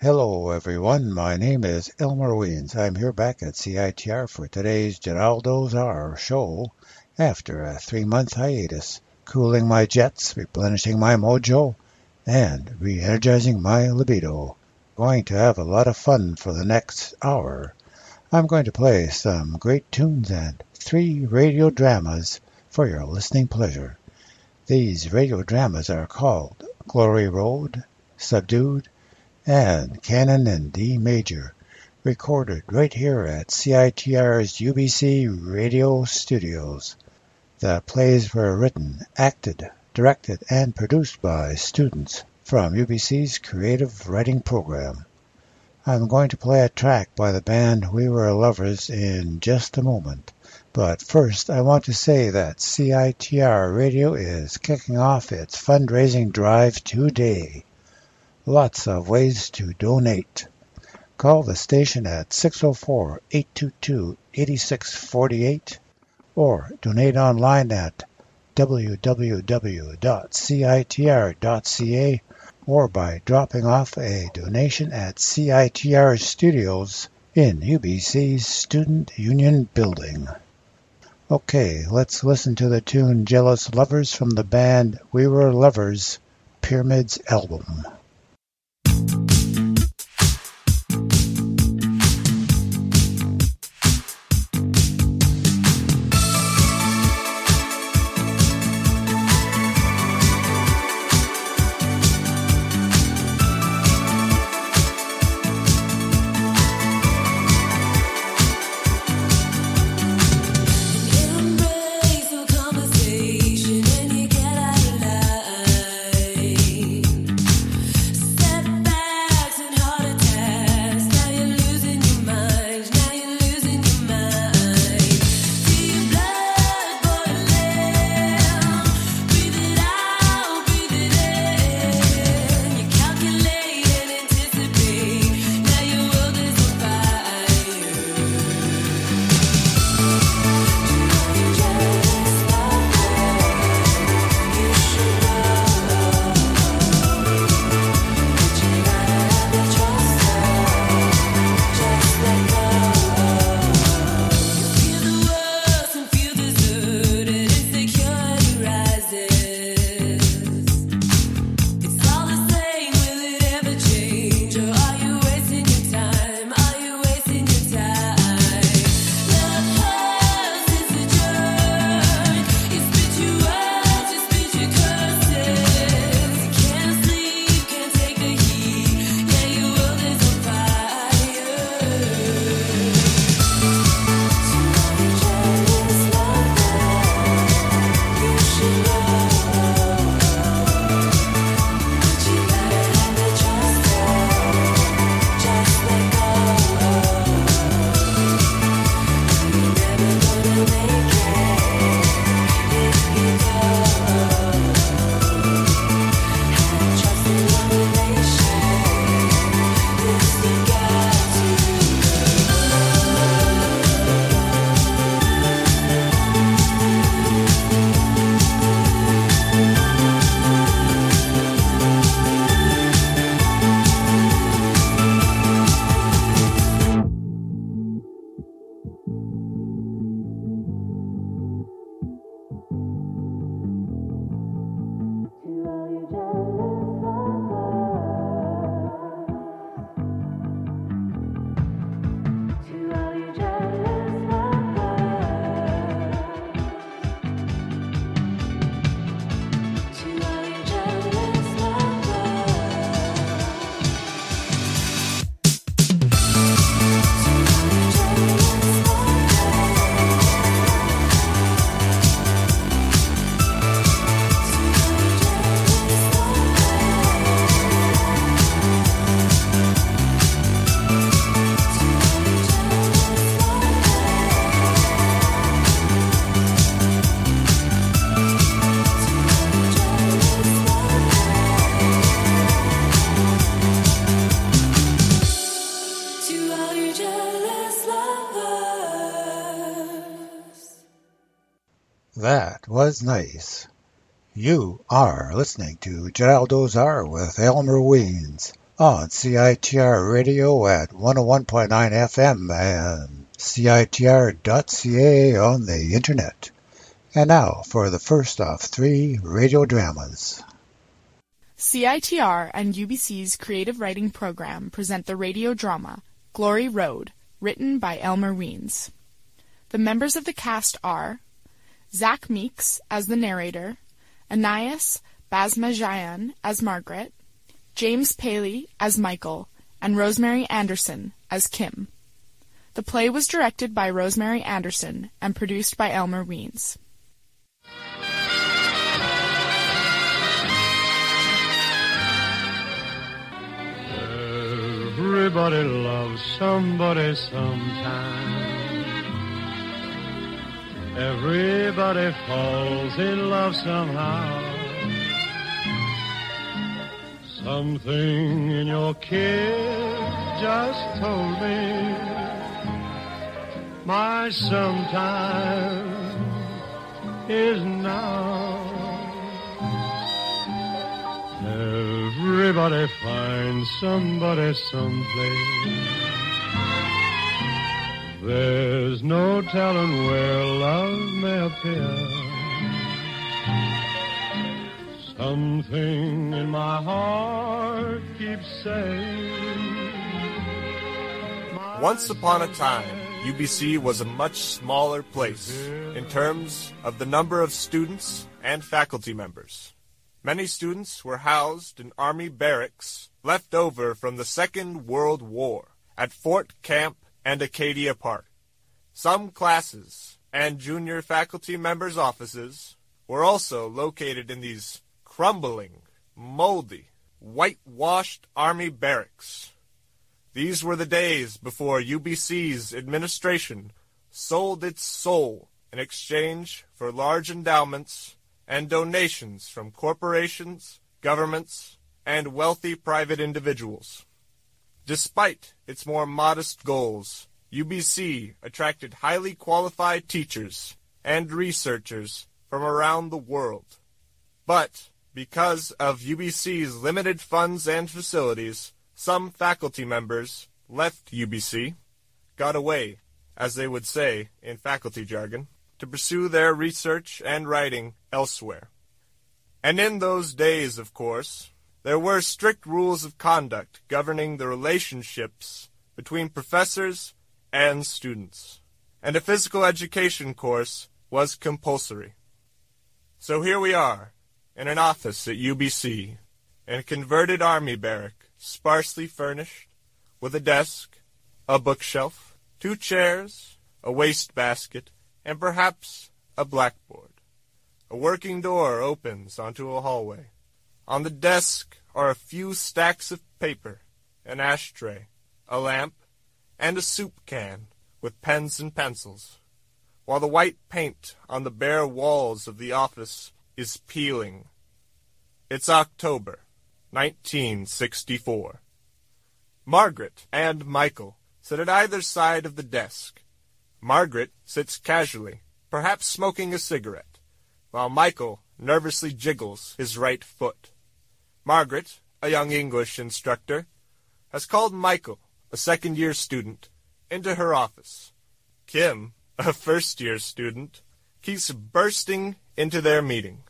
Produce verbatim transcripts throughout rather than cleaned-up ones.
Hello everyone, my name is Elmer Weens. I'm here back at C I T R for today's Geraldo's Hour show after a three-month hiatus, cooling my jets, replenishing my mojo, and re-energizing my libido. Going to have a lot of fun for the next hour. I'm going to play some great tunes and three radio dramas for your listening pleasure. These radio dramas are called Glory Road, Subdued, and Canon in D Major, recorded right here at C I T R's U B C Radio Studios. The plays were written, acted, directed, and produced by students from U B C's Creative Writing Program. I'm going to play a track by the band We Were Lovers in just a moment, but first I want to say that C I T R Radio is kicking off its fundraising drive today. Lots of ways to donate. Call the station at six oh four, eight two two, eight six four eight or donate online at w w w dot c i t r dot c a or by dropping off a donation at C I T R Studios in U B C's Student Union Building. Okay, let's listen to the tune Jealous Lovers from the band We Were Lovers, Pyramids album. That was nice. You are listening to Geraldo's Hour with Elmer Weens on C I T R Radio at one oh one point nine F M and C I T R dot C A on the internet. And now for the first of three radio dramas. C I T R and U B C's creative writing program present the radio drama Glory Road, written by Elmer Weens. The members of the cast are Zach Meeks as the narrator, Anais Basmajian as Margaret, James Paley as Michael, and Rosemary Anderson as Kim. The play was directed by Rosemary Anderson and produced by Elmer Weens. Everybody loves somebody sometime. Everybody falls in love somehow. Something in your kiss just told me my sometime is now. Everybody finds somebody someplace. There's no telling where love may appear. Something in my heart keeps saying. Once upon a time, U B C was a much smaller place in terms of the number of students and faculty members. Many students were housed in Army barracks left over from the Second World War at Fort Camp and Acadia Park. Some classes and junior faculty members' offices were also located in these crumbling, moldy, whitewashed Army barracks. These were the days before U B C's administration sold its soul in exchange for large endowments and donations from corporations, governments, and wealthy private individuals. Despite its more modest goals, U B C attracted highly qualified teachers and researchers from around the world. But because of U B C's limited funds and facilities, some faculty members left U B C, got away, as they would say in faculty jargon, to pursue their research and writing elsewhere. And in those days, of course, there were strict rules of conduct governing the relationships between professors and students, and a physical education course was compulsory. So here we are, in an office at U B C, in a converted army barrack, sparsely furnished, with a desk, a bookshelf, two chairs, a wastebasket, and perhaps a blackboard. A working door opens onto a hallway. On the desk are a few stacks of paper, an ashtray, a lamp, and a soup can with pens and pencils, while the white paint on the bare walls of the office is peeling. It's October, nineteen sixty-four. Margaret and Michael sit at either side of the desk. Margaret sits casually, perhaps smoking a cigarette, while Michael nervously jiggles his right foot. Margaret, a young English instructor, has called Michael, a second-year student, into her office. Kim, a first-year student, keeps bursting into their meeting.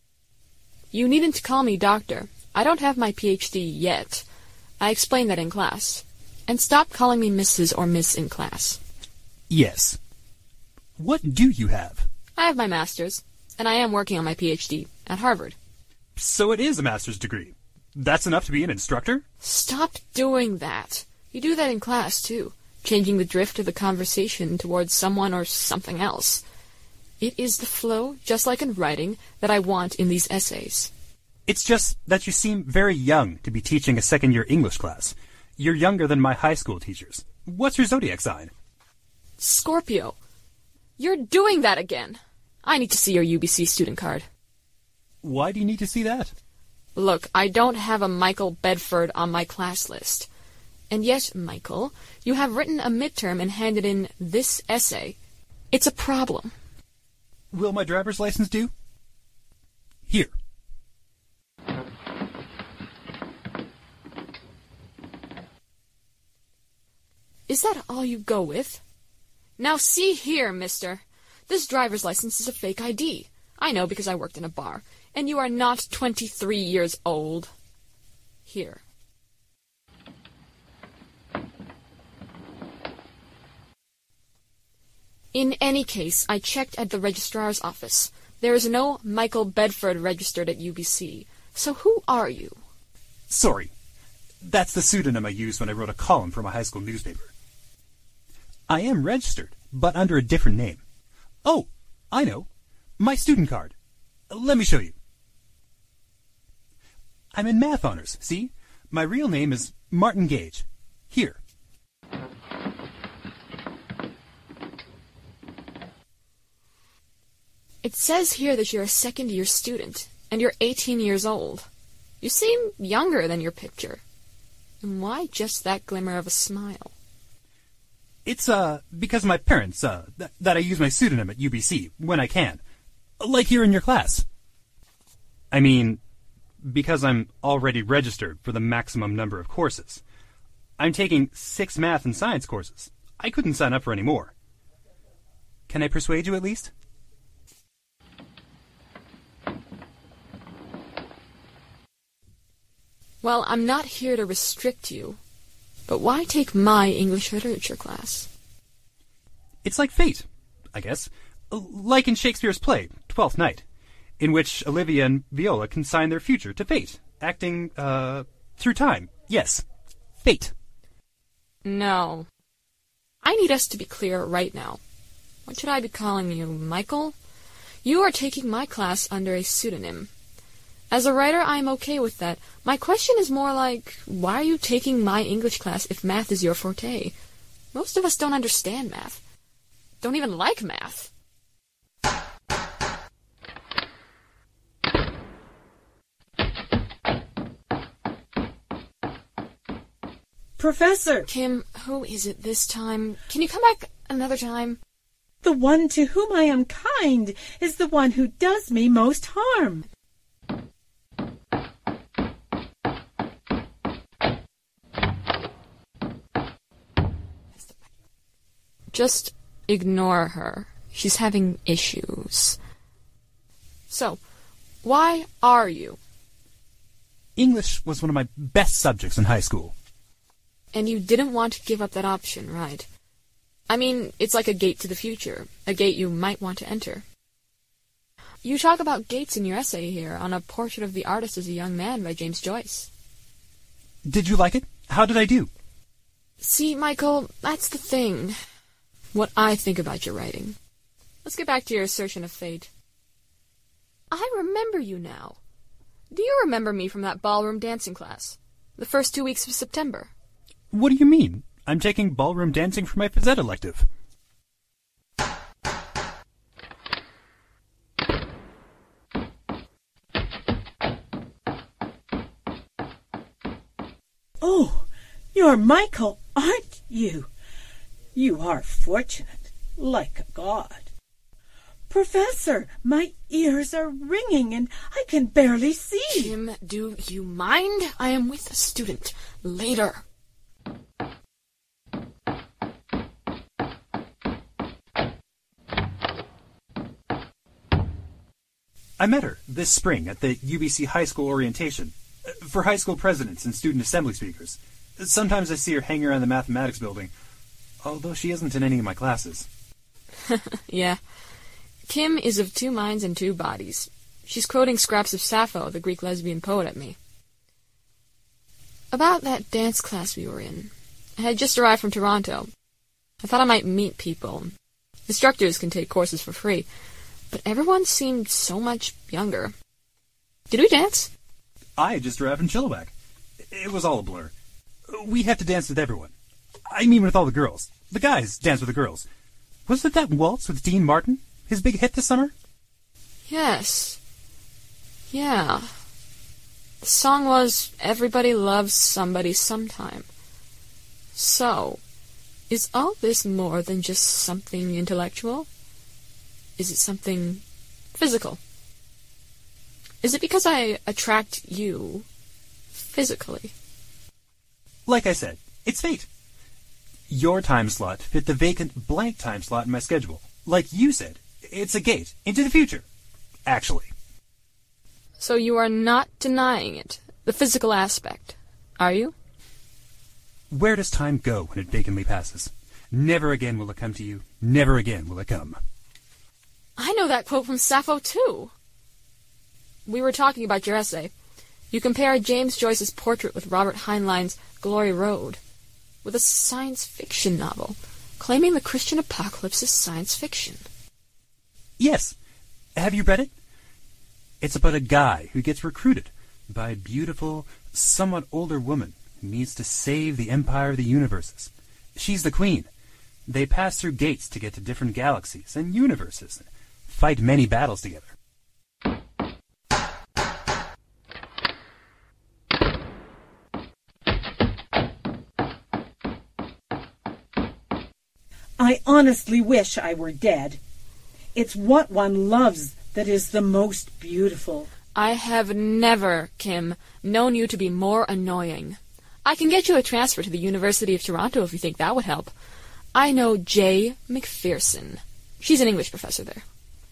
You needn't call me doctor. I don't have my P H D yet. I explained that in class. And stop calling me Missus or Miss in class. Yes. What do you have? I have my master's, and I am working on my P H D at Harvard. So it is a master's degree. That's enough to be an instructor? Stop doing that. You do that in class, too, changing the drift of the conversation towards someone or something else. It is the flow, just like in writing, that I want in these essays. It's just that you seem very young to be teaching a second-year English class. You're younger than my high school teachers. What's your zodiac sign? Scorpio. You're doing that again. I need to see your U B C student card. Why do you need to see that? Look, I don't have a Michael Bedford on my class list. And yet, Michael, you have written a midterm and handed in this essay. It's a problem. Will my driver's license do? Here. Is that all you go with? Now see here, mister. This driver's license is a fake I D. I know because I worked in a bar. And you are not twenty-three years old. Here. In any case, I checked at the registrar's office. There is no Michael Bedford registered at U B C. So who are you? Sorry. That's the pseudonym I used when I wrote a column for my high school newspaper. I am registered, but under a different name. Oh, I know. My student card. Let me show you. I'm in math honors, see? My real name is Martin Gage. Here. It says here that you're a second-year student, and you're eighteen years old. You seem younger than your picture. And why just that glimmer of a smile? It's, uh, because my parents, uh, th- that I use my pseudonym at U B C when I can. Like here in your class. I mean, because I'm already registered for the maximum number of courses. I'm taking six math and science courses. I couldn't sign up for any more. Can I persuade you at least? Well, I'm not here to restrict you. But why take my English literature class? It's like fate, I guess. Like in Shakespeare's play, Twelfth Night, in which Olivia and Viola consign their future to fate, acting, uh, through time. Yes, fate. No. I need us to be clear right now. What should I be calling you, Michael? You are taking my class under a pseudonym. As a writer, I am okay with that. My question is more like, why are you taking my English class if math is your forte? Most of us don't understand math. Don't even like math. Professor! Kim, who is it this time? Can you come back another time? The one to whom I am kind is the one who does me most harm. Just ignore her. She's having issues. So, why are you? English was one of my best subjects in high school. And you didn't want to give up that option, right? I mean, it's like a gate to the future, a gate you might want to enter. You talk about gates in your essay here on A Portrait of the Artist as a Young Man by James Joyce. Did you like it? How did I do? See, Michael, that's the thing. What I think about your writing. Let's get back to your assertion of fate. I remember you now. Do you remember me from that ballroom dancing class? The first two weeks of September? What do you mean? I'm taking ballroom dancing for my phys ed elective. Oh, you're Michael, aren't you? You are fortunate, like a god. Professor, my ears are ringing and I can barely see. Kim, do you mind? I am with a student. Later. I met her this spring at the U B C High School orientation for high school presidents and student assembly speakers. Sometimes I see her hanging around the mathematics building, although she isn't in any of my classes. Yeah. Kim is of two minds and two bodies. She's quoting scraps of Sappho, the Greek lesbian poet, at me. About that dance class we were in. I had just arrived from Toronto. I thought I might meet people. Instructors can take courses for free, but everyone seemed so much younger. Did we dance? I had just arrived from Chilliwack. It was all a blur. We had to dance with everyone. I mean with all the girls. The guys danced with the girls. Was it that waltz with Dean Martin? His big hit this summer? Yes. Yeah. The song was Everybody Loves Somebody Sometime. So, is all this more than just something intellectual? Is it something physical? Is it because I attract you physically? Like I said, it's fate. Your time slot fit the vacant blank time slot in my schedule. Like you said, it's a gate into the future. Actually. So you are not denying it, the physical aspect, are you? Where does time go when it vacantly passes? Never again will it come to you. Never again will it come. I know that quote from Sappho, too. We were talking about your essay. You compared James Joyce's portrait with Robert Heinlein's Glory Road, with a science fiction novel, claiming the Christian apocalypse is science fiction. Yes. Have you read it? It's about a guy who gets recruited by a beautiful, somewhat older woman who needs to save the empire of the universes. She's the queen. They pass through gates to get to different galaxies and universes, and fight many battles together. I honestly wish I were dead. It's what one loves that is the most beautiful. I have never, Kim, known you to be more annoying. I can get you a transfer to the University of Toronto if you think that would help. I know Jay McPherson. She's an English professor there.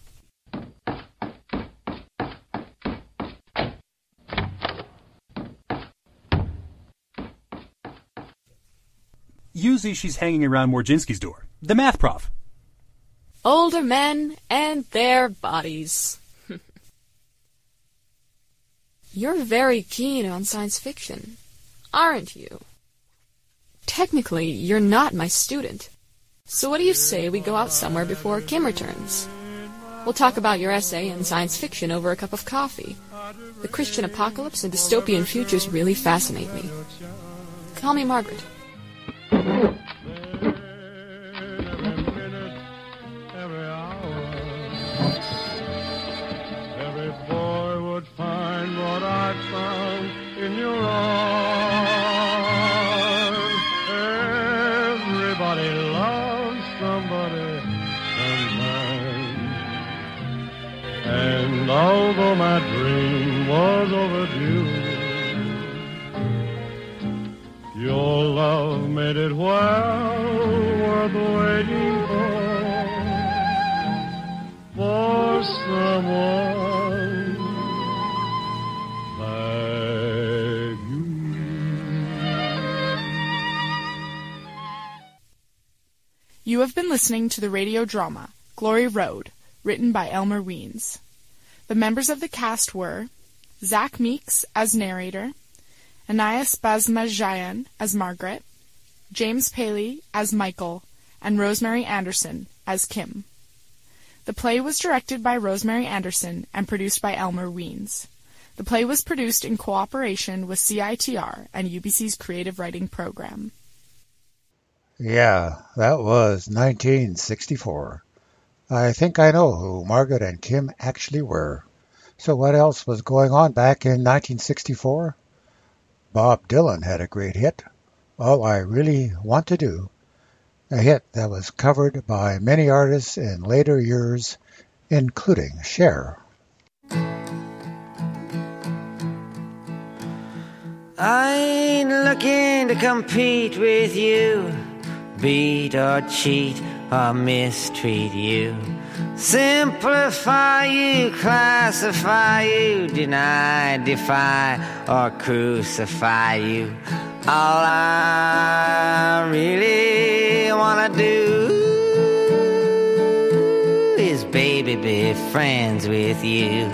Usually she's hanging around Morginski's door, the math prof. Older men and their bodies. You're very keen on science fiction, aren't you? Technically, you're not my student. So what do you say we go out somewhere before Kim returns? We'll talk about your essay and science fiction over a cup of coffee. The Christian apocalypse and dystopian futures really fascinate me. Call me Margaret. In your arms, everybody loves somebody sometimes. And although my dream was overdue, your love made it well worth waiting for, for someone. You have been listening to the radio drama, Glory Road, written by Elmer Weens. The members of the cast were Zach Meeks as narrator, Anais Basmajian as Margaret, James Paley as Michael, and Rosemary Anderson as Kim. The play was directed by Rosemary Anderson and produced by Elmer Weens. The play was produced in cooperation with C I T R and U B C's Creative Writing Program. Yeah, that was nineteen sixty-four. I think I know who Margaret and Kim actually were. So what else was going on back in nineteen sixty-four? Bob Dylan had a great hit, All I Really Want to Do, a hit that was covered by many artists in later years, including Cher. I ain't looking to compete with you, beat or cheat or mistreat you, simplify you, classify you, deny, defy or crucify you. All I really wanna do is, baby, be friends with you.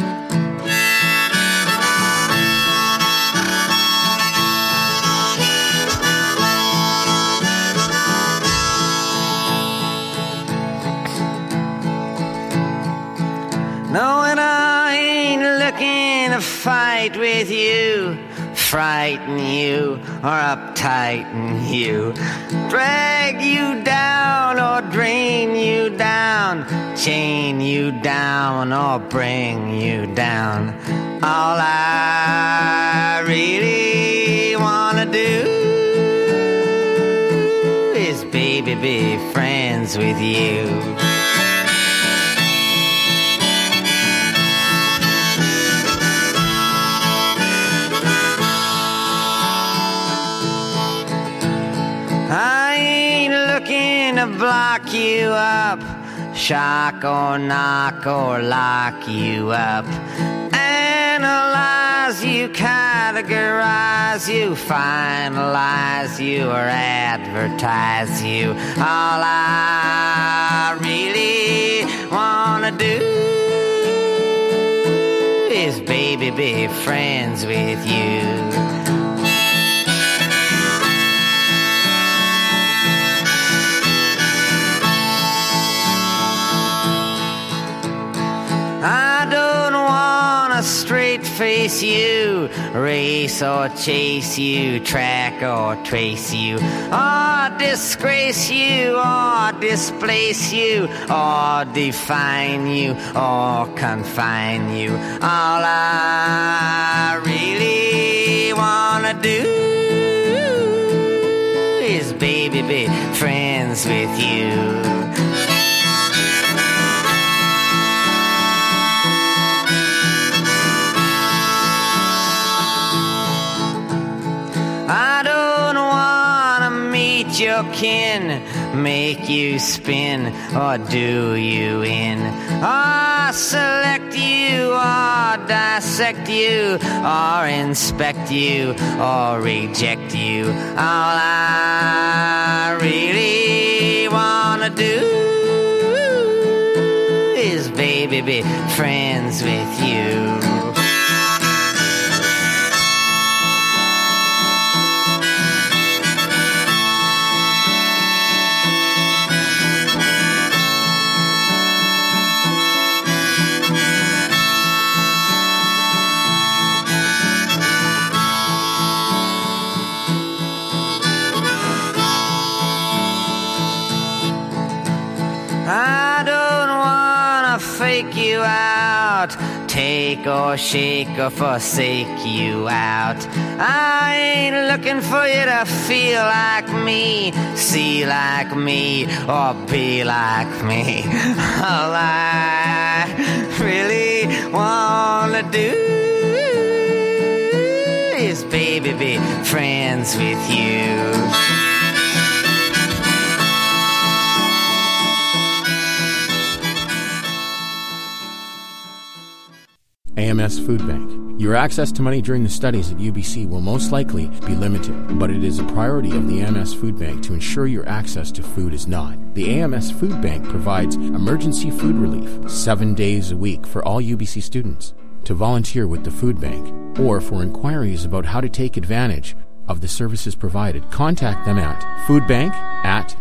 No, and I ain't looking to fight with you, frighten you, or uptighten you, drag you down or drain you down, chain you down or bring you down. All I really wanna do is, baby, be friends with you. I to block you up, shock or knock or lock you up, analyze you, categorize you, finalize you, or advertise you. All I really wanna do is, baby, be friends with you. I don't wanna straight face you, race or chase you, track or trace you, or disgrace you, or displace you, or define you, or confine you. All I really wanna do is, baby, be friends with you. I don't wanna meet your kin, make you spin, or do you in, or select you, or dissect you, or inspect you, or reject you. All I really wanna do is, baby, be friends with you. I don't wanna fake you out, take or shake or forsake you out. I ain't looking for you to feel like me, see like me, or be like me. All I really wanna do is, baby, be friends with you. A M S Food Bank. Your access to money during the studies at U B C will most likely be limited, but it is a priority of the A M S Food Bank to ensure your access to food is not. The A M S Food Bank provides emergency food relief seven days a week for all U B C students. To volunteer with the Food Bank, or for inquiries about how to take advantage of the services provided, contact them at foodbank at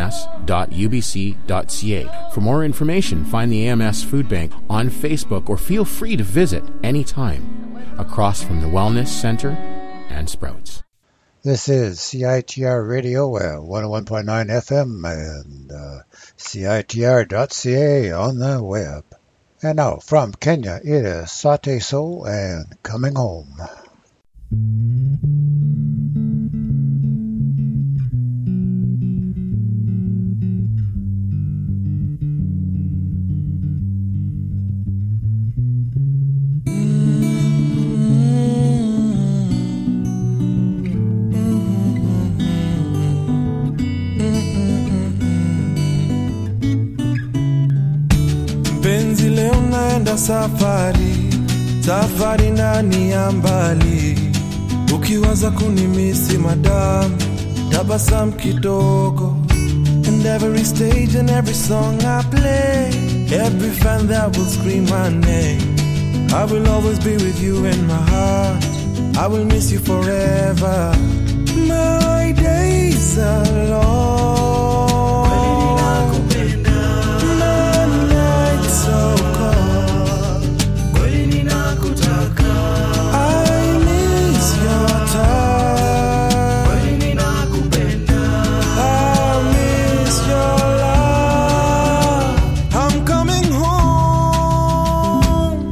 ams.ubc.ca. For more information, find the A M S Food Bank on Facebook, or feel free to visit anytime across from the Wellness Center and Sprouts. This is C I T R Radio at one oh one point nine F M and uh, C I T R dot C A on the web. And now, from Kenya, it is Sate Soul and Coming Home. Penzi leo naenda safari, safari ndani ya mbali, ukiwaza kunimisi madam, tabasam kidogo. And every stage and every song I play, every fan that will scream my name, I will always be with you in my heart, I will miss you forever. My days are long, so cold. I miss your touch, I miss your love. I'm coming home.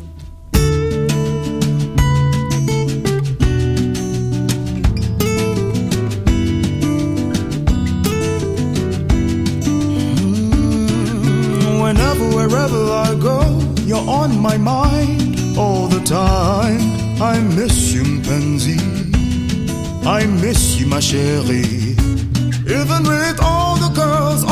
Whenever, wherever I go, you're on my mind all the time. I miss you, Mpenzi, I miss you, ma chérie. Even with all the girls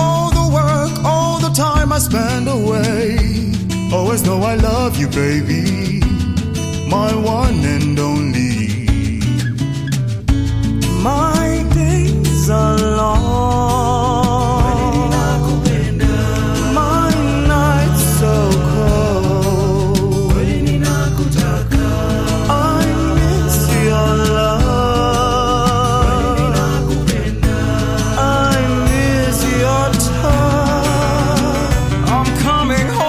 I spend away. Always know I love you, baby, my one and only. My days are long, my nights so cold. I miss your love, I miss your touch. I'm coming home.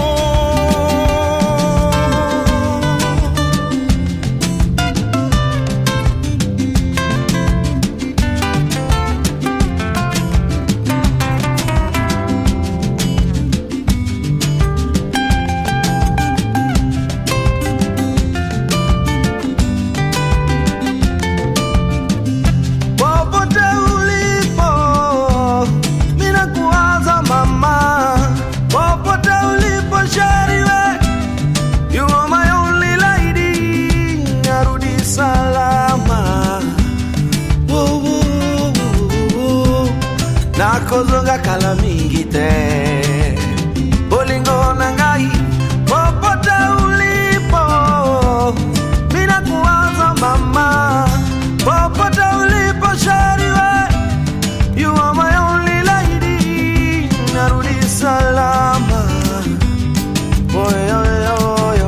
Popote ulipo, mina kuwaza mama. Popote ulipo shariwe, you are my only lady. Narudi salama. Woo, woo, woo, woo. Nakozonga kala mingi te. Bolingo nangai. Popote ulipo, mina kuwaza mama. Popote ulipo shariwe, you are my only lady. Narudi salama. Oh, yo, yo, yo.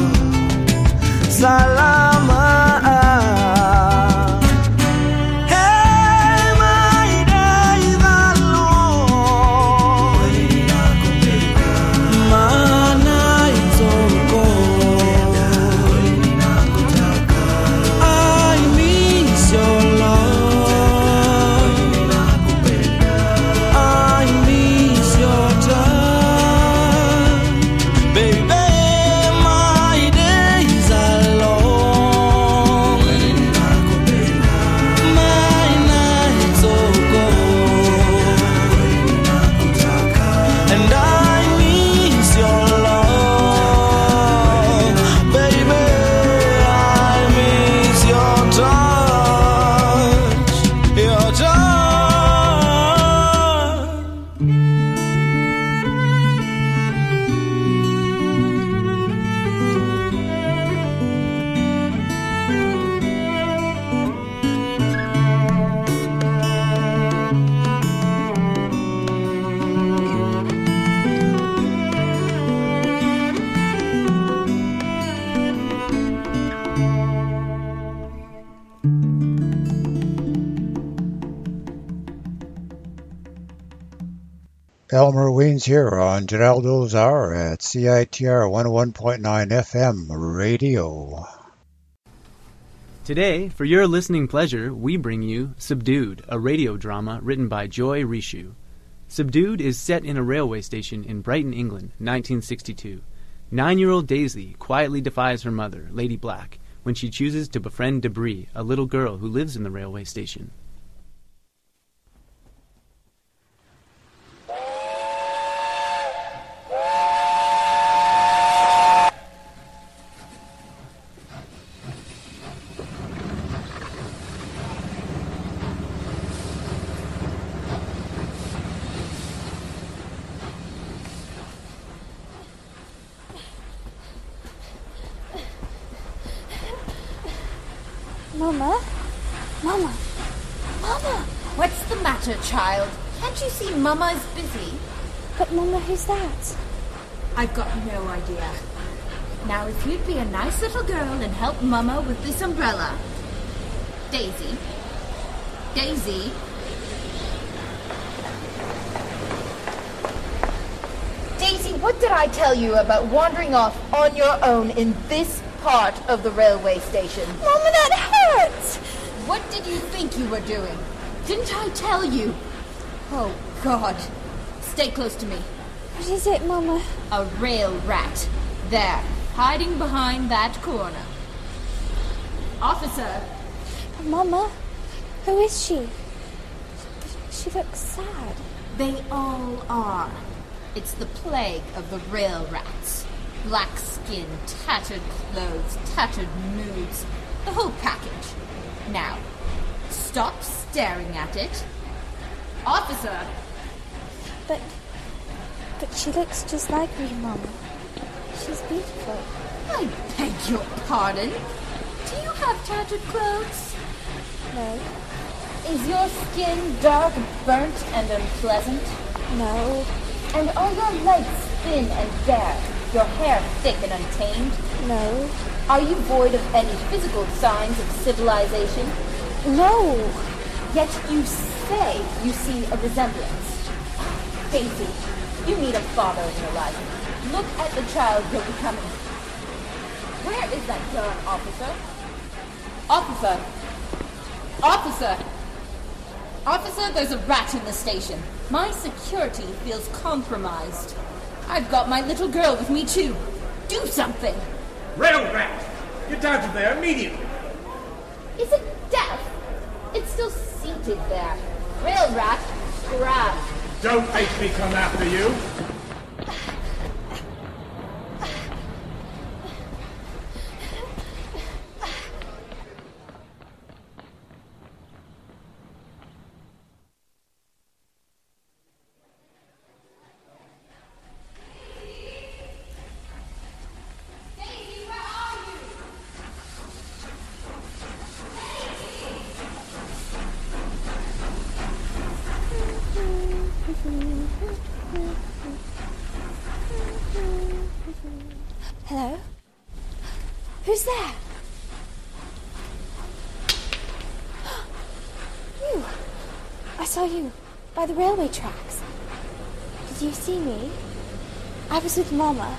Salama. Hey, my days are long, my nights are cold. I miss your love, I miss your touch. Baby, my days are long, my nights are cold. And I miss your love, baby, I miss your touch, your touch. Elmer Weens here on Geraldo's Hour at C I T R one oh one point nine F M radio. Today, for your listening pleasure, we bring you Subdued, a radio drama written by Joy Rishu. Subdued is set in a railway station in Brighton, England, nineteen sixty-two. Nine-year-old Daisy quietly defies her mother, Lady Black, when she chooses to befriend Debris, a little girl who lives in the railway station. Mama? Mama? Mama! What's the matter, child? Can't you see Mama is busy? But Mama, who's that? I've got no idea. Now, if you'd be a nice little girl and help Mama with this umbrella. Daisy. Daisy. Daisy, what did I tell you about wandering off on your own in this part of the railway station? Mama, that hurts! What did you think you were doing? Didn't I tell you? Oh, God. Stay close to me. What is it, Mama? A rail rat. There, hiding behind that corner. Officer. Mama, who is she? She looks sad. They all are. It's the plague of the rail rats. Black skin, tattered clothes, tattered moods. The whole package. Now, stop staring at it. Officer! But But she looks just like me, Mama. She's beautiful. I beg your pardon. Do you have tattered clothes? No. Is your skin dark, burnt, and unpleasant? No. And are your legs thin and bare, your hair thick and untamed? No. Are you void of any physical signs of civilization? No. Yet you say you see a resemblance. Daisy, you need a father in your life. Look at the child you're becoming. Where is that darn officer? Officer! Officer! Officer, there's a rat in the station. My security feels compromised. I've got my little girl with me, too. Do something! Rail rat! Get down to there immediately! Is it deaf? It's still seated there. Rail rat, grab. Don't make me come after you! Hello? Who's there? You! I saw you by the railway tracks. Did you see me? I was with Mama.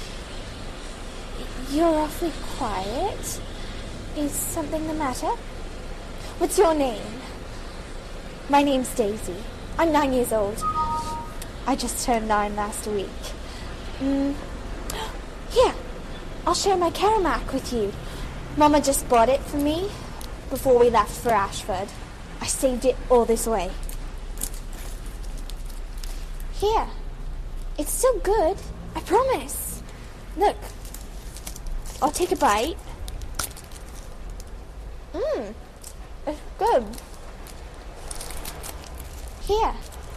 You're awfully quiet. Is something the matter? What's your name? My name's Daisy. I'm nine years old. I just turned nine last week. Mm. Here, I'll share my Karamak with you. Mama just bought it for me before we left for Ashford. I saved it all this way. Here, it's still good, I promise. Look, I'll take a bite. Mmm, it's good. Here.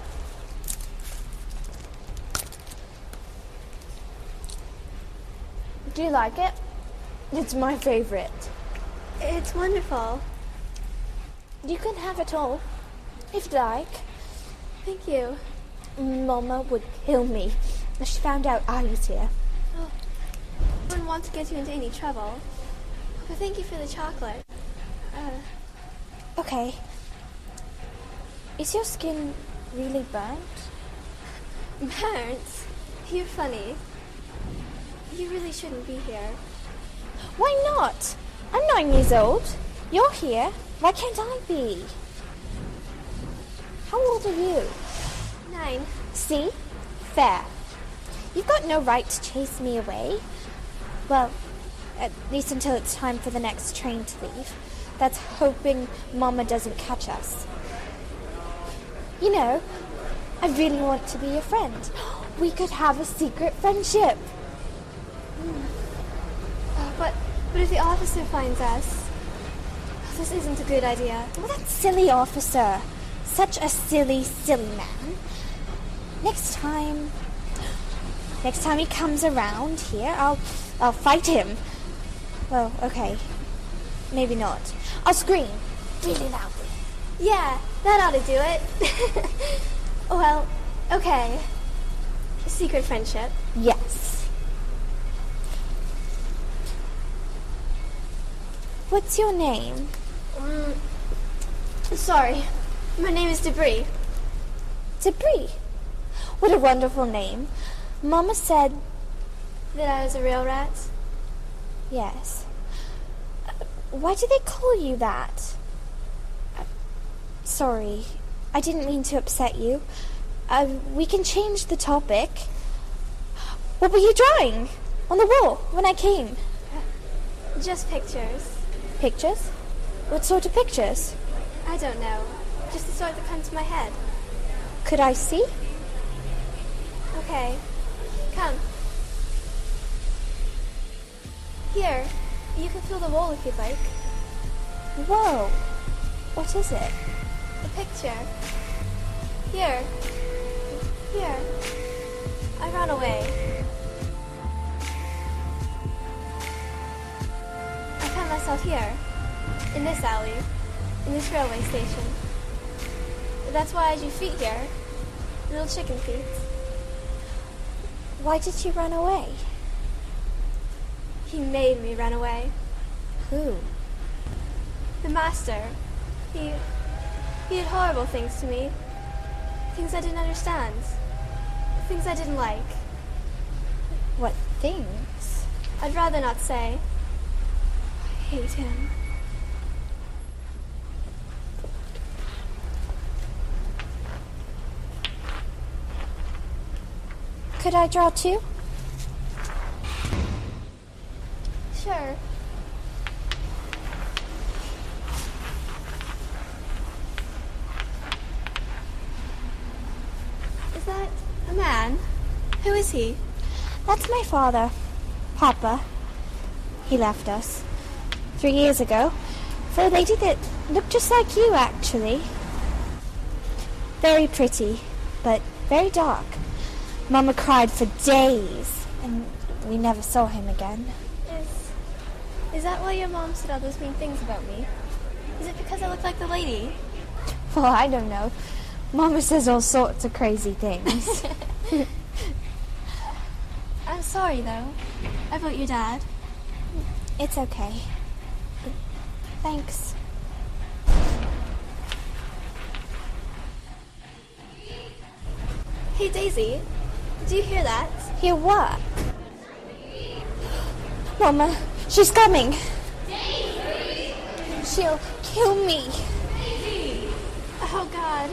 Do you like it? It's my favorite. It's wonderful. You can have it all, if you like. Thank you. Mama would kill me if she found out I was here. Oh, I wouldn't want to get you into any trouble. But thank you for the chocolate. Uh, okay. Is your skin really burnt? Burnt? You're funny. You really shouldn't be here. Why not? I'm nine years old. You're here. Why can't I be? How old are you? Nine. See? Fair. You've got no right to chase me away. Well, at least until it's time for the next train to leave. That's hoping Mama doesn't catch us. You know, I really want to be your friend. We could have a secret friendship. Mm. Uh, but, but if the officer finds us, this isn't a good idea. Well, that silly officer. Such a silly, silly man. Next time, next time he comes around here, I'll, I'll fight him. Well, okay. Maybe not. I'll scream really loudly. Yeah, that ought to do it. Well, okay. Secret friendship. Yes. What's your name? Um, sorry. My name is Debris. Debris? What a wonderful name. Mama said... That I was a real rat? Yes. Uh, why do they call you that? Uh, sorry. I didn't mean to upset you. Uh, we can change the topic. What were you drawing on the wall when I came? Uh, just pictures. Pictures? What sort of pictures? I don't know. Just the sort that come to my head. Could I see? Okay. Come. Here. You can fill the wall if you'd like. Whoa. What is it? A picture. Here. Here. I ran away. I found myself here, in this alley, in this railway station. That's why I had you feet here, little chicken feet. Why did you run away? He made me run away. Who? The master. He... he did horrible things to me. Things I didn't understand. Things I didn't like. What things? I'd rather not say. I hate him. Could I draw too? Sure. Is that a man? Who is he? That's my father, Papa. He left us three years ago for a lady that looked just like you, actually. Very pretty, but very dark. Mama cried for days, and we never saw him again. Is... is that why your mom said all those mean things about me? Is it because I look like the lady? Well, I don't know. Mama says all sorts of crazy things. I'm sorry, though, about your dad. It's okay. Thanks. Hey, Daisy, do you hear that? Hear what? Mama, she's coming. Daisy! She'll kill me. Daisy! Oh, God.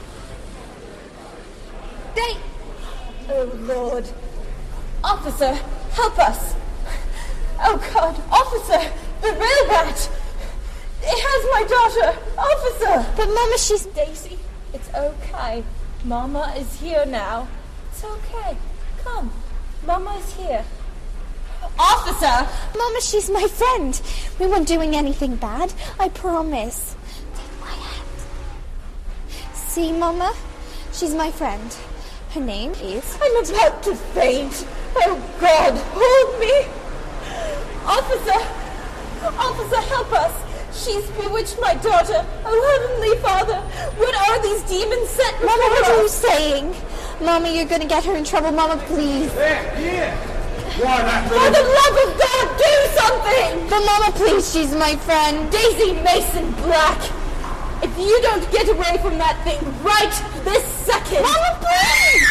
They... Oh, Lord. Officer, help us. Oh, God. Officer, the rail rat. It has my daughter. Officer. But, Mama, she's... Daisy, it's okay. Mama is here now. It's okay. Come. Mama is here. Officer! Mama, she's my friend. We weren't doing anything bad. I promise. Take my hand. See, Mama? She's my friend. Her name is... I'm about to faint. Oh, God, hold me. Officer! Officer, help us. She's bewitched my daughter. Oh, Heavenly Father, what are these demons sent before Mama, what us? are you saying? Mama, you're going to get her in trouble. Mama, please. There, here. Why, that For the love of God, do something! But, Mama, please, she's my friend. Daisy Mason Black, if you don't get away from that thing right this second... Mama, please!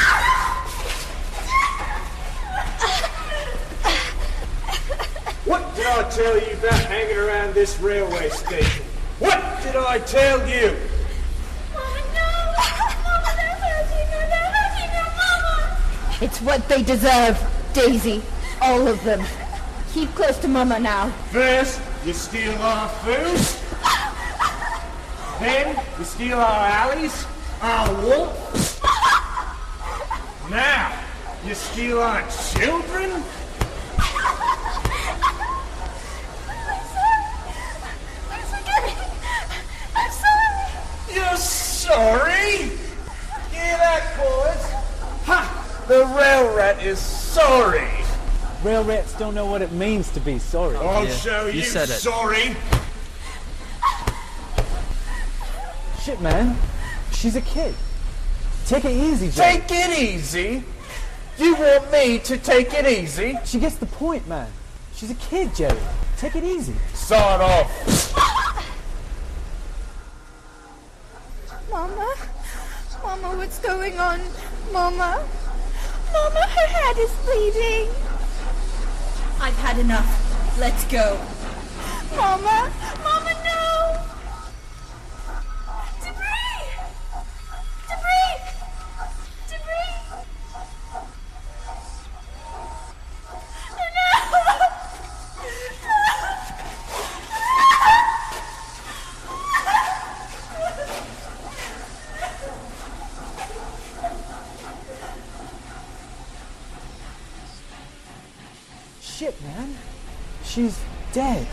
What did I tell you about hanging around this railway station? What did I tell you? Mama, no! Mama, they're hurting her! They're hurting her, Mama! It's what they deserve, Daisy. All of them. Keep close to Mama now. First, you steal our food. Then, you steal our alleys, our wool. Now, you steal our children. I'm sorry! You're sorry? Hear that, boys? Ha! The rail rat is sorry. Rail rats don't know what it means to be sorry. I'll Yeah, show you, you said it. sorry. Shit, man. She's a kid. Take it easy, Jerry. Take it easy? You want me to take it easy? She gets the point, man. She's a kid, Jerry. Take it easy. Sod off. Mama? Mama, what's going on? Mama? Mama, her head is bleeding. I've had enough. Let's go. Mama? Mama, no! Debris! Debris! Debris! Shit, man. She's dead.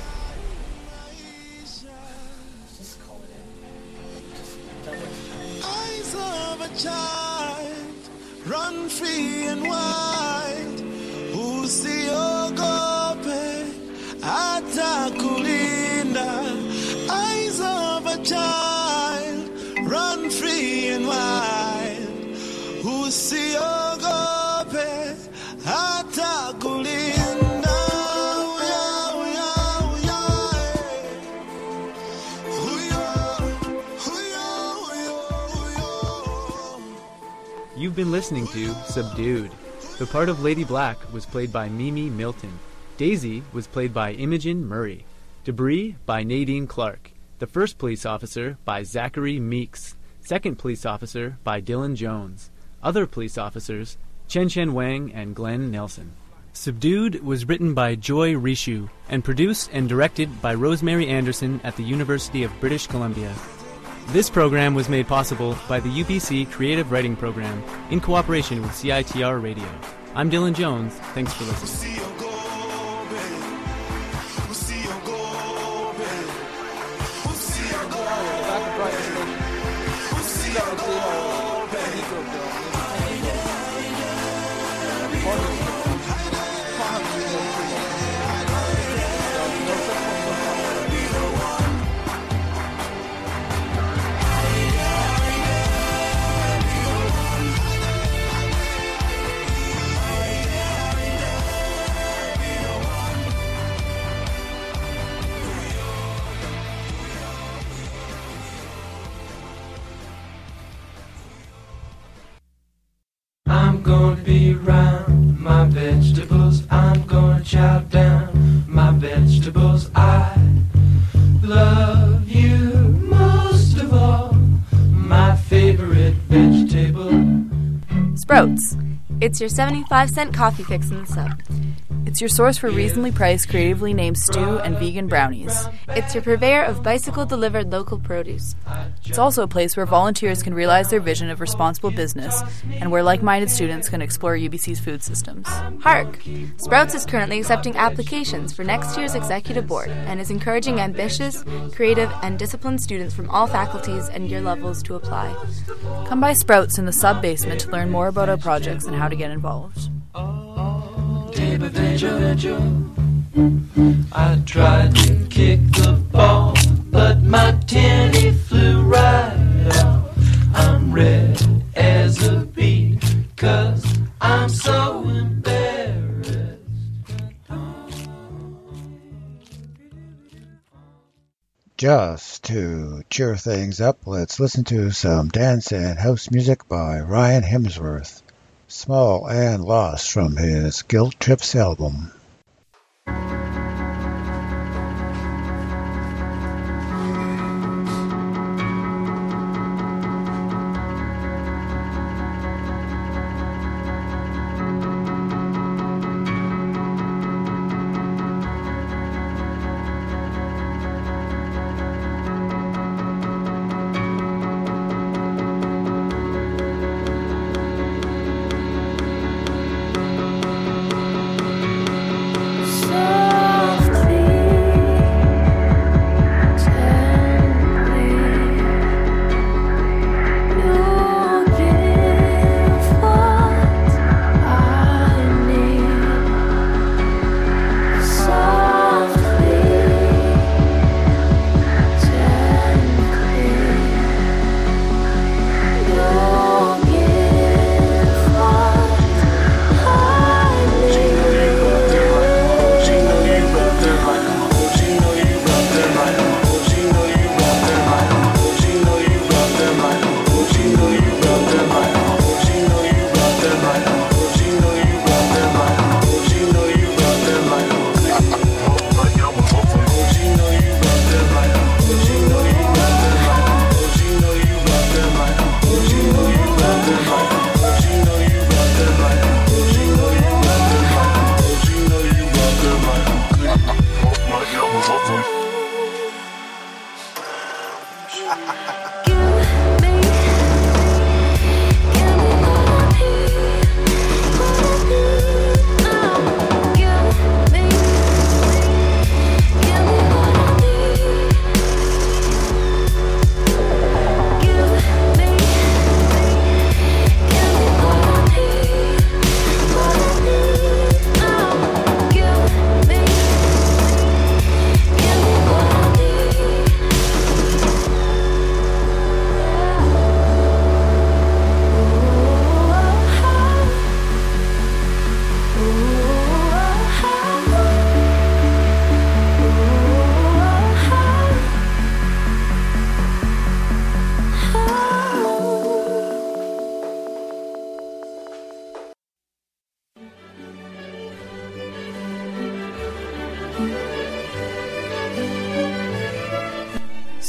Eyes of a child run free and wild. Usiogope atakulinda. Eyes of a child, run free and wild. Usiogope atakulinda. You've been listening to Subdued. The part of Lady Black was played by Mimi Milton. Daisy was played by Imogen Murray. Debris by Nadine Clark. The first police officer by Zachary Meeks. Second police officer by Dylan Jones. Other police officers, Chen Chen Wang and Glenn Nelson. Subdued was written by Joy Rishu and produced and directed by Rosemary Anderson at the University of British Columbia. This program was made possible by the U B C Creative Writing Program in cooperation with C I T R Radio. I'm Dylan Jones. Thanks for listening. I'm gonna be around my vegetables. I'm gonna chow down my vegetables. I love you most of all. My favorite vegetable. Sprouts. It's your seventy-five cent coffee fix in the sub. It's your source for reasonably priced, creatively named stew and vegan brownies. It's your purveyor of bicycle-delivered local produce. It's also a place where volunteers can realize their vision of responsible business and where like-minded students can explore U B C's food systems. Hark! Sprouts is currently accepting applications for next year's executive board and is encouraging ambitious, creative, and disciplined students from all faculties and year levels to apply. Come by Sprouts in the sub-basement to learn more about our projects and how to get involved. I tried to kick the ball, but my tenny flew right off. I'm red as a beet, 'cause I'm so embarrassed. Just to cheer things up, let's listen to some dance and house music by Ryan Hemsworth. Small and Lost from his Guilt Trips album.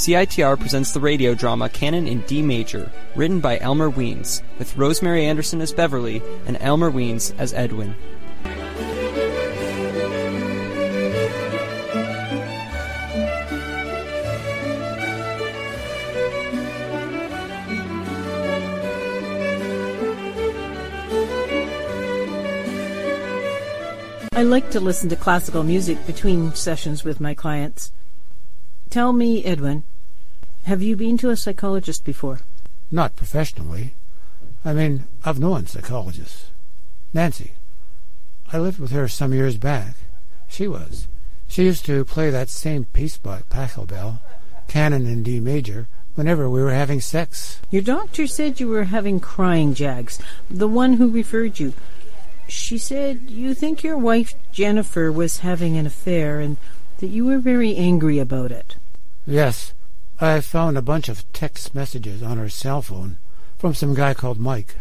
C I T R presents the radio drama Canon in D Major, written by Elmer Weens, with Rosemary Anderson as Beverly and Elmer Weens as Edwin. I like to listen to classical music between sessions with my clients. Tell me, Edwin, have you been to a psychologist before? Not professionally. I mean, I've known psychologists. Nancy. I lived with her some years back. She was. She used to play that same piece by Pachelbel, Canon in D Major, whenever we were having sex. Your doctor said you were having crying jags, the one who referred you. She said you think your wife Jennifer was having an affair and that you were very angry about it. Yes. I found a bunch of text messages on her cell phone from some guy called Mike.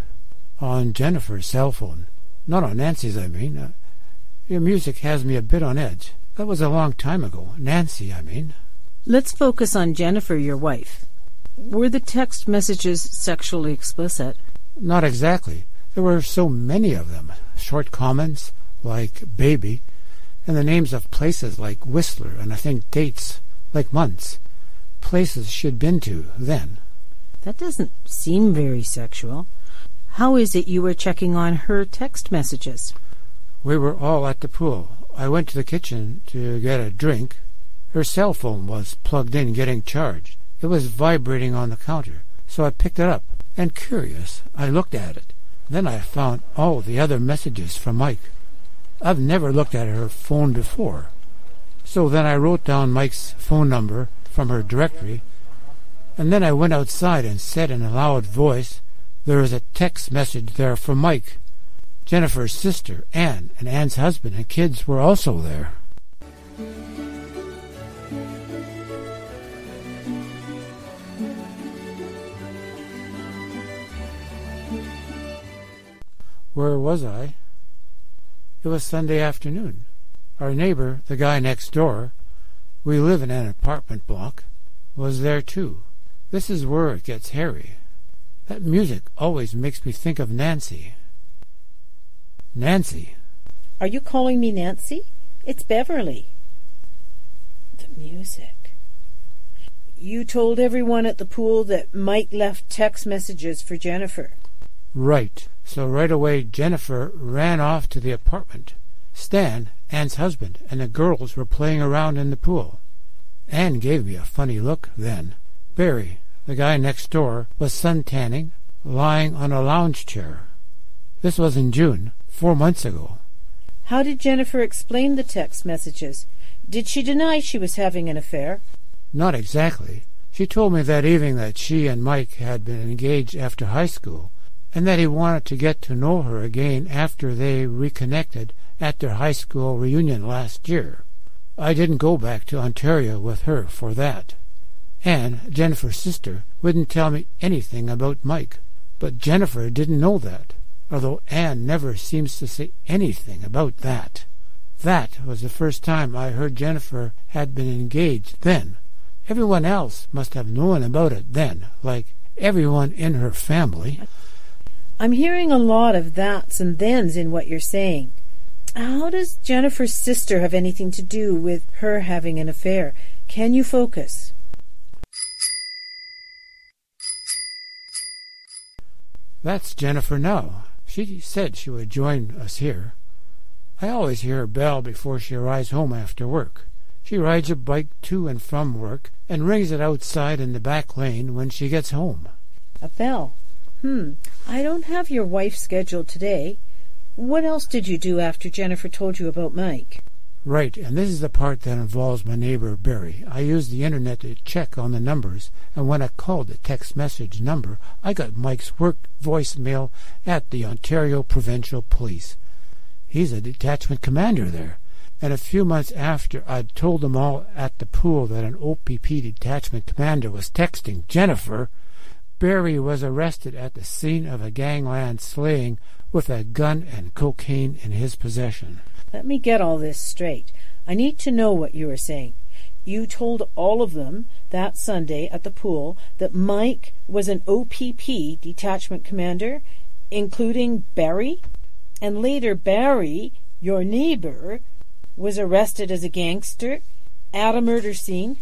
On Jennifer's cell phone. Not on Nancy's, I mean. Uh, your music has me a bit on edge. That was a long time ago. Nancy, I mean. Let's focus on Jennifer, your wife. Were the text messages sexually explicit? Not exactly. There were so many of them. Short comments, like baby, and the names of places like Whistler, and I think dates, like months. Places she'd been to then. That doesn't seem very sexual. How is it you were checking on her text messages? We were all at the pool. I went to the kitchen to get a drink. Her cell phone was plugged in getting charged. It was vibrating on the counter, so I picked it up, and curious, I looked at it. Then I found all the other messages from Mike. I've never looked at her phone before. So then I wrote down Mike's phone number from her directory, and then I went outside and said in a loud voice, there is a text message there from Mike. Jennifer's sister, Anne, and Anne's husband and kids were also there. Where was I? It was Sunday afternoon. Our neighbor, the guy next door, we live in an apartment block, was there too. This is where it gets hairy. That music always makes me think of Nancy. Nancy. Are you calling me Nancy? It's Beverly. The music. You told everyone at the pool that Mike left text messages for Jennifer. Right. So right away Jennifer ran off to the apartment. Stan, Anne's husband, and the girls were playing around in the pool. Anne gave me a funny look then. Barry, the guy next door, was sun-tanning, lying on a lounge chair. This was in June, four months ago. How did Jennifer explain the text messages? Did she deny she was having an affair? Not exactly. She told me that evening that she and Mike had been engaged after high school, and that he wanted to get to know her again after they reconnected at their high school reunion last year. I didn't go back to Ontario with her for that. Anne, Jennifer's sister, wouldn't tell me anything about Mike, but Jennifer didn't know that, although Anne never seems to say anything about that. That was the first time I heard Jennifer had been engaged then. Everyone else must have known about it then, like everyone in her family. I'm hearing a lot of that's and thens in what you're saying. How does Jennifer's sister have anything to do with her having an affair? Can you focus? That's Jennifer now. She said she would join us here. I always hear her bell before she arrives home after work. She rides her bike to and from work and rings it outside in the back lane when she gets home. A bell? Hmm. I don't have your wife's schedule today. What else did you do after Jennifer told you about Mike? Right, and this is the part that involves my neighbor Barry. I used the internet to check on the numbers, and when I called the text message number, I got Mike's work voicemail at the Ontario Provincial Police. He's a detachment commander there, and a few months after I'd told them all at the pool that an O P P detachment commander was texting Jennifer, Barry was arrested at the scene of a gangland slaying with a gun and cocaine in his possession. Let me get all this straight. I need to know what you are saying. You told all of them that Sunday at the pool that Mike was an O P P detachment commander, including Barry? And later Barry, your neighbor, was arrested as a gangster at a murder scene?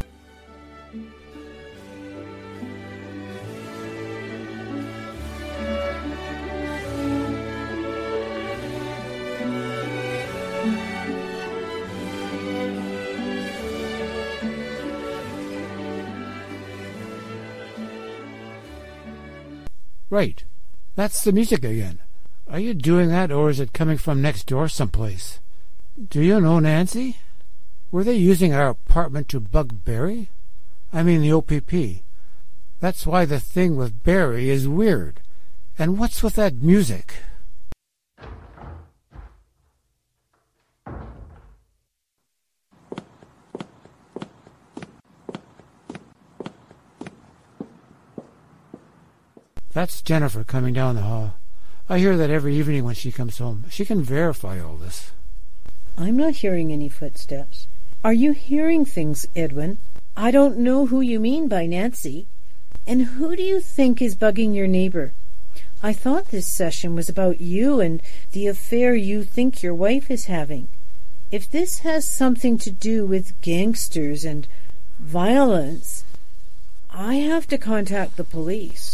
Right. That's the music again. Are you doing that, or is it coming from next door someplace? Do you know Nancy? Were they using our apartment to bug Barry? I mean the O P P. That's why the thing with Barry is weird. And what's with that music? That's Jennifer coming down the hall. I hear that every evening when she comes home. She can verify all this. I'm not hearing any footsteps. Are you hearing things, Edwin? I don't know who you mean by Nancy. And who do you think is bugging your neighbor? I thought this session was about you and the affair you think your wife is having. If this has something to do with gangsters and violence, I have to contact the police.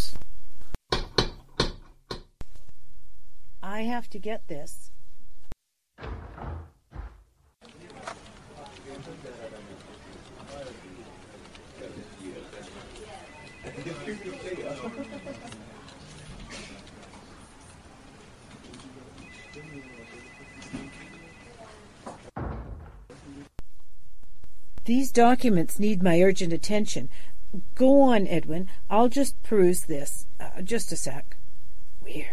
I have to get this. These documents need my urgent attention. Go on, Edwin. I'll just peruse this. Uh, just a sec. Weird.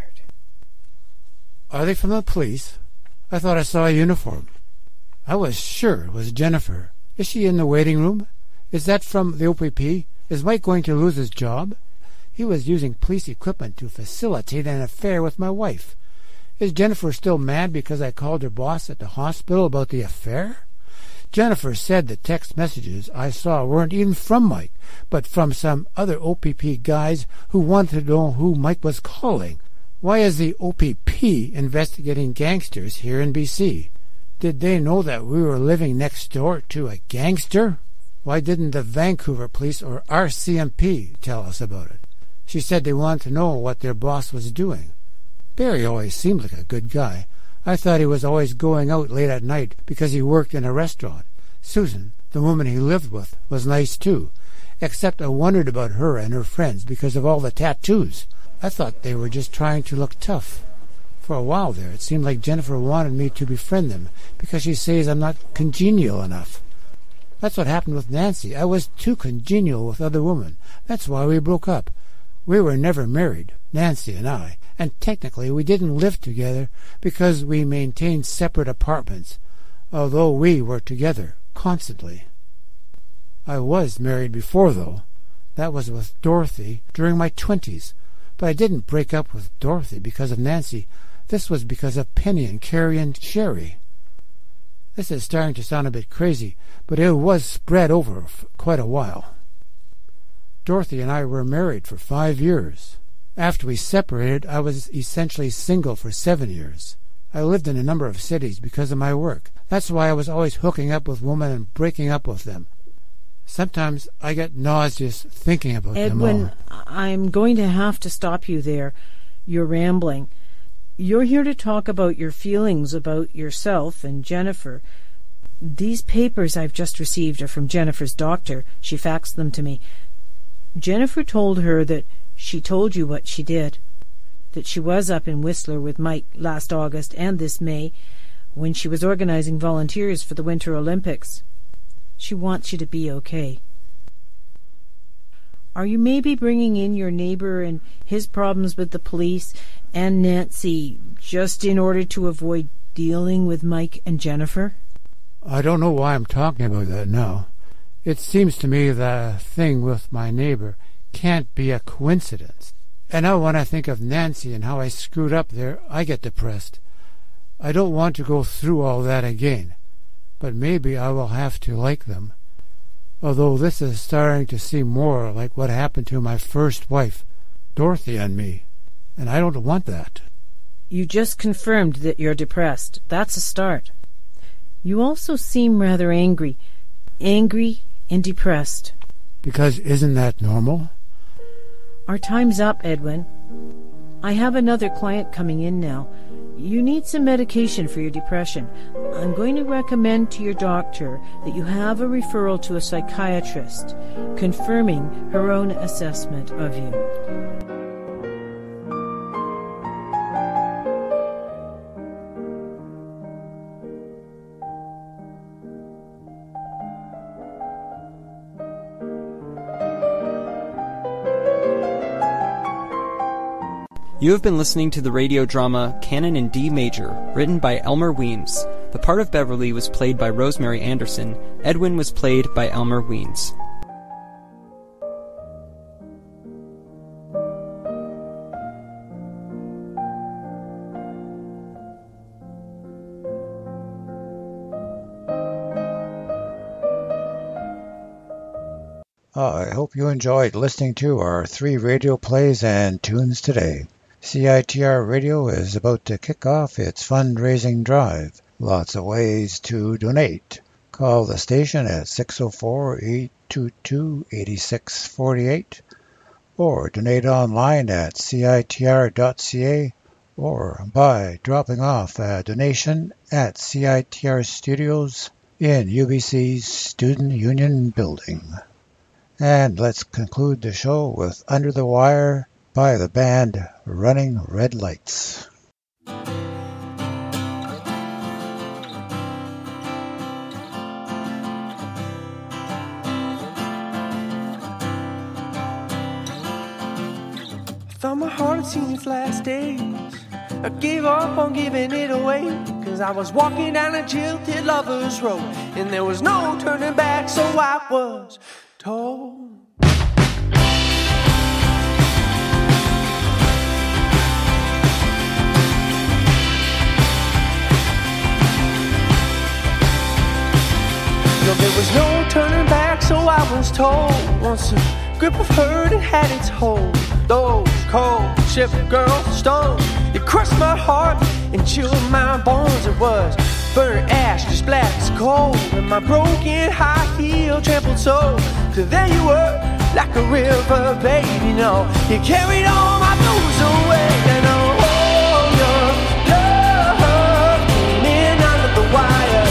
Are they from the police? I thought I saw a uniform. I was sure it was Jennifer. Is she in the waiting room? Is that from the O P P? Is Mike going to lose his job? He was using police equipment to facilitate an affair with my wife. Is Jennifer still mad because I called her boss at the hospital about the affair? Jennifer said the text messages I saw weren't even from Mike, but from some other O P P guys who wanted to know who Mike was calling. Why is the O P P investigating gangsters here in B C? Did they know that we were living next door to a gangster? Why didn't the Vancouver police or R C M P tell us about it? She said they wanted to know what their boss was doing. Barry always seemed like a good guy. I thought he was always going out late at night because he worked in a restaurant. Susan, the woman he lived with, was nice too, except I wondered about her and her friends because of all the tattoos. I thought they were just trying to look tough. For a while there, it seemed like Jennifer wanted me to befriend them because she says I'm not congenial enough. That's what happened with Nancy. I was too congenial with other women. That's why we broke up. We were never married, Nancy and I, and technically we didn't live together because we maintained separate apartments, although we were together constantly. I was married before, though. That was with Dorothy during my twenties. But I didn't break up with Dorothy because of Nancy. This was because of Penny and Carrie and Sherry. This is starting to sound a bit crazy, but it was spread over for quite a while. Dorothy and I were married for five years. After we separated, I was essentially single for seven years. I lived in a number of cities because of my work. That's why I was always hooking up with women and breaking up with them. Sometimes I get nauseous thinking about Edwin, them all. I'm going to have to stop you there. You're rambling. You're here to talk about your feelings about yourself and Jennifer. These papers I've just received are from Jennifer's doctor. She faxed them to me. Jennifer told her that she told you what she did, that she was up in Whistler with Mike last August and this May when she was organizing volunteers for the Winter Olympics. She wants you to be okay. Are you maybe bringing in your neighbor and his problems with the police and Nancy just in order to avoid dealing with Mike and Jennifer? I don't know why I'm talking about that now. It seems to me the thing with my neighbor can't be a coincidence. And now when I think of Nancy and how I screwed up there, I get depressed. I don't want to go through all that again. But maybe I will have to like them. although this is starting to seem more like what happened to my first wife, Dorothy, and me, and I don't want that. You just confirmed that you're depressed. That's a start. You also seem rather angry. Angry and depressed. Because isn't that normal? Our time's up, Edwin. I have another client coming in now. You need some medication for your depression. I'm going to recommend to your doctor that you have a referral to a psychiatrist, confirming her own assessment of you. You have been listening to the radio drama Canon in D Major, written by Elmer Weems. The part of Beverly was played by Rosemary Anderson. Edwin was played by Elmer Weems. Uh, I hope you enjoyed listening to our three radio plays and tunes today. C I T R Radio is about to kick off its fundraising drive. Lots of ways to donate. Call the station at six oh four, eight two two, eight six four eight or donate online at C I T R dot C A or by dropping off a donation at C I T R Studios in U B C's Student Union Building. And let's conclude the show with Under the Wire by the band Running Red Lights. Thought my heart had seen its last days. I gave up on giving it away, cause I was walking down a jilted lover's road, and there was no turning back, so I was told. No, there was no turning back, so I was told. Once the grip of her that had its hold, those cold ship girl stones, it crushed my heart and chilled my bones. It was burnt ash, just black as coal, and my broken high heel trampled so. Till there you were, like a river, baby. You know, you carried all my blues away, and oh, your love came in under the wire.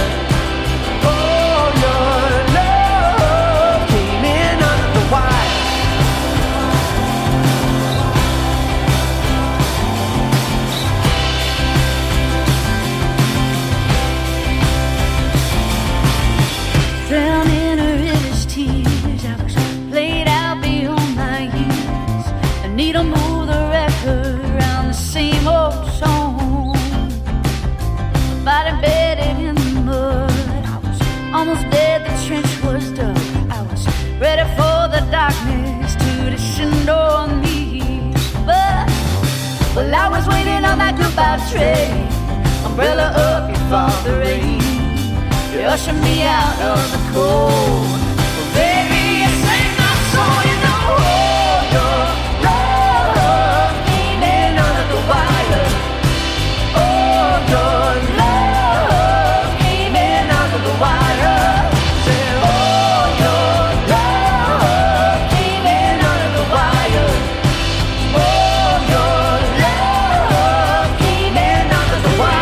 Drowned in her river's tears, I was played out beyond my years. I need to move the record around the same old song. Body bedded in the mud, I was almost dead, the trench was dug. I was ready for the darkness to descend on me. But, well, I was waiting on that goodbye train. Umbrella up, you fought the rain. You ushered me out of the cold. Well, baby, you saved my soul. You know, oh, your love came in under the wire. Oh, your love came in under the wire. Say, oh, your love came in under the wire. Oh, your love came in under the wire.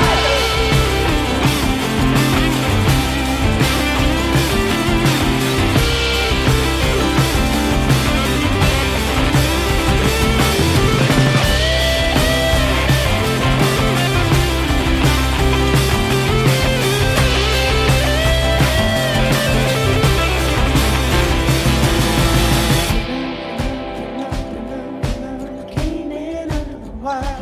Why?